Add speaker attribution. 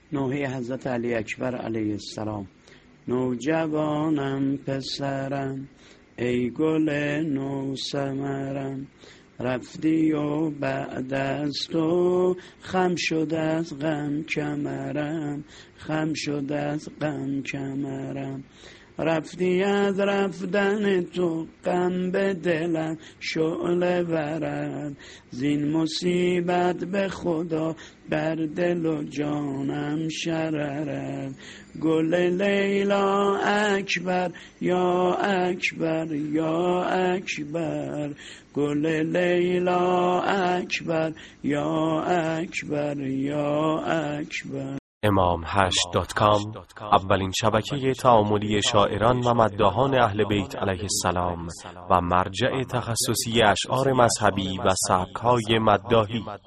Speaker 1: نوحه حضرت علی اکبر علیه السلام. نوجوانم پسرم ای گل نو ثمرم، رفتی و بعد از تو خم شد از غم کمرم، خم شد از غم کمرم. رفتی از رفتن تو غم به دلم شعله ورد، زین مصیبت به خدا بر دل و جانم شررد. گل لیلا اکبر یا اکبر یا اکبر، گل لیلا اکبر یا اکبر یا اکبر.
Speaker 2: imam8.com اولین شبکه تعاملی شاعران و مداحان اهل بیت علیه السلام و مرجع تخصصی اشعار مذهبی و سبک‌های مداحی.